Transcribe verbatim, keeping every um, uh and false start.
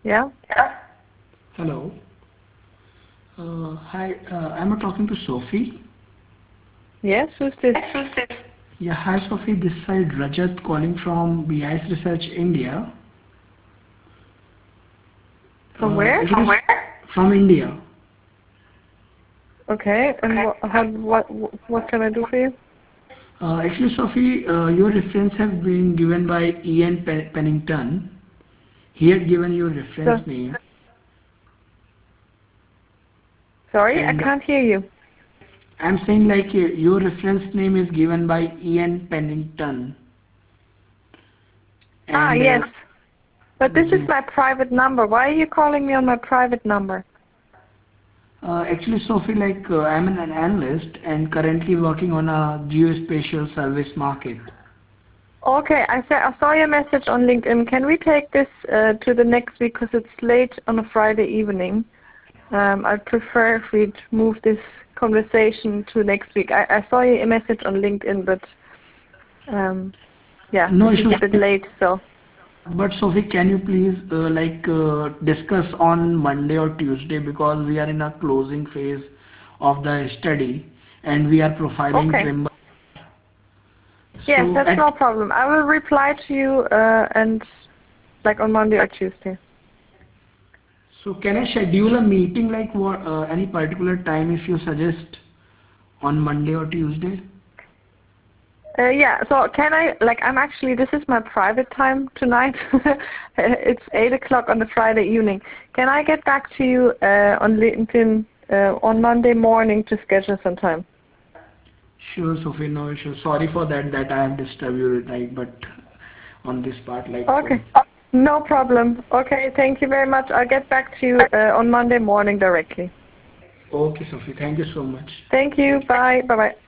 Yeah. Hello. Uh, hi, uh, I'm talking to Sophie. Yes, who's this? Yeah, hi Sophie. This side Rajat calling from B I S Research India. From Uh, where? actually, from India. Okay, and what, how, what, what can I do for you? Uh, actually, Sophie, uh, your reference have been given by Ian Pen- Pennington. He had given your So, reference name, sorry, I and can't hear you. I'm saying like uh, your reference name is given by Ian Pennington, Ah, and uh, yes. But this is yes. my private number. Why are you calling me on my private number? Uh, actually, Sophie, like uh, I'm an analyst and currently working on a geospatial service market. Okay, I, sa I saw your message on LinkedIn. Can we take this uh, to the next week because it's late on a Friday evening? Um, I'd prefer if we'd move this conversation to next week. I, I saw your message on LinkedIn, but um, yeah, No this is issues. a bit late, so. But Sophie, can you please uh, like uh, discuss on Monday or Tuesday because we are in a closing phase of the study and we are profiling Okay. Trimble. Yes, So that's at no problem. I will reply to you uh, and like on Monday or Tuesday. so can I schedule a meeting like what uh, any particular time if you suggest on Monday or Tuesday? Uh, yeah, so can I, like, I'm actually, this is my private time tonight. It's eight o'clock on the Friday evening. Can I get back to you uh, on LinkedIn uh, on Monday morning to schedule some time? Sure, Sophie, no issue. Sorry for that that I have disturbed you like but on this part like so. Okay, no problem. Okay, thank you very much. I'll get back to you uh, on Monday morning directly. Okay, Sophie, thank you so much. Thank you. Bye. Bye-bye.